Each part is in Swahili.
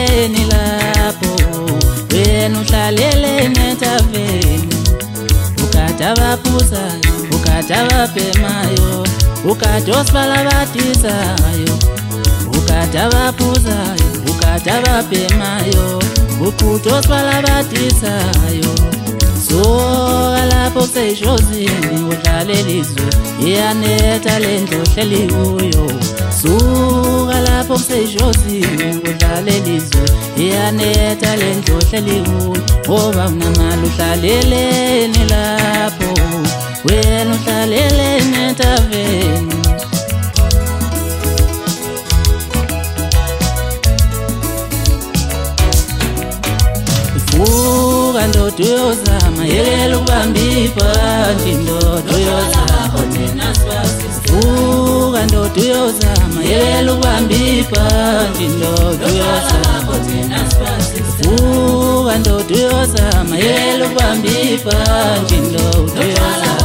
uhlaleleni lapho wena uhlalele netaveni ukade abaphuzayo ukade ababhemayo ukade osbalabadisayo ukade abaphuzayo ukade ababhemayo ukade osbalabadisayo suka lapho kuseshozini udlalela izwe iyanetha lendlu ohleli kuyo suka lapho kuseshozini udlalela izwe iyanetha lendlu ohleli kuyo ngoba unamali uhlaleleni lapho wena uhlaleleni etaveni Vuka ndoda uyozama yekela ukubamba ibhanti ndoda uyozama Vuka ndoda uyozama yekela ukubamba ibhanti ndoda uyozama Vuka ndoda uyozama yekela ukubamba ibhanti ndoda uyozama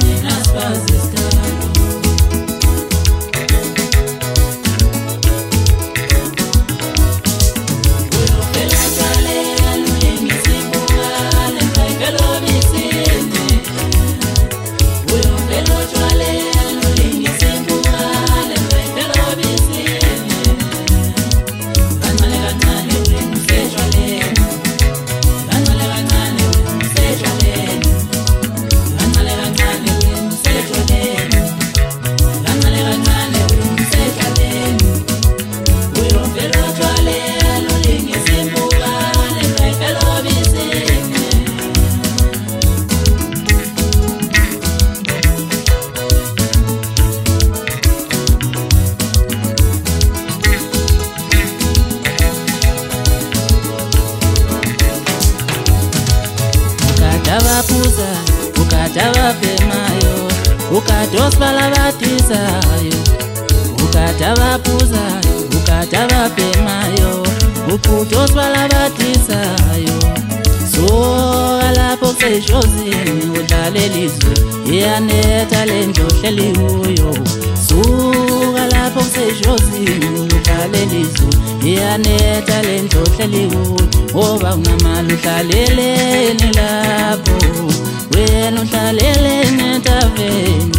Abaphuza ukade ababhemayo ukade osbalabadisayo ukade abaphuzayo ukade ababhemayo ukade osbalabadisayo suka lapho kuseshozini udlalela izwe iyanetha lendlu ohleli kuyo suka lapho kuseshozini udlalela izwe iyanetha lendlu ohleli kuyo ngoba unamali uhlaleleni lapho wena uhlaleleni etaveni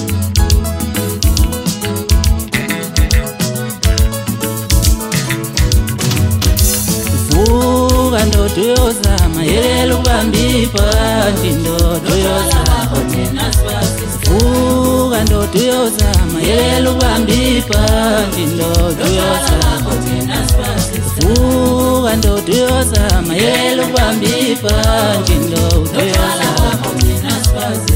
Vuka ndoda uyozama yekela ukubamba ibhanti ndoda uyozama Vuka ndoda uyozama yekela ukubamba ibhanti ndoda uyozama Vuka ndoda uyozama yekela ukubamba ibhanti ndoda uyozama